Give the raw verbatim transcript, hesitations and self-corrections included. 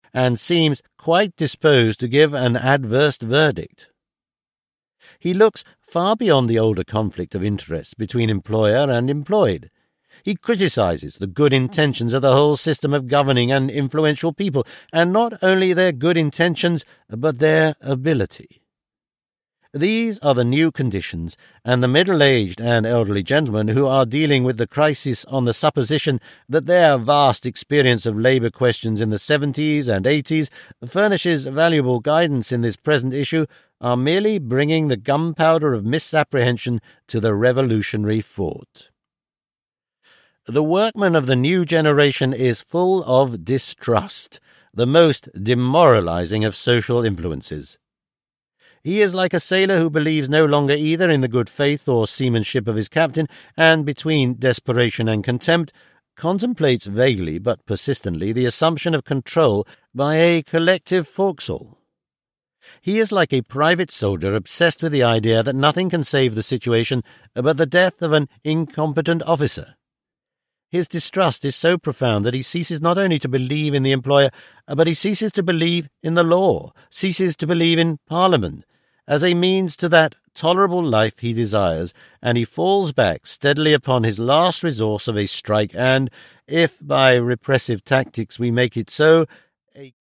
and seems quite disposed to give an adverse verdict. He looks far beyond the older conflict of interests between employer and employed. He criticizes the good intentions of the whole system of governing an influential people, and not only their good intentions, but their ability. These are the new conditions, and the middle-aged and elderly gentlemen who are dealing with the crisis on the supposition that their vast experience of labour questions in the seventies and eighties furnishes valuable guidance in this present issue are merely bringing the gunpowder of misapprehension to the revolutionary fort. The workman of the new generation is full of distrust, the most demoralizing of social influences. He is like a sailor who believes no longer either in the good faith or seamanship of his captain, and between desperation and contempt, contemplates vaguely but persistently the assumption of control by a collective forecastle. He is like a private soldier obsessed with the idea that nothing can save the situation but the death of an incompetent officer. His distrust is so profound that he ceases not only to believe in the employer, but he ceases to believe in the law, ceases to believe in Parliament, as a means to that tolerable life he desires, and he falls back steadily upon his last resource of a strike, and, if by repressive tactics we make it so,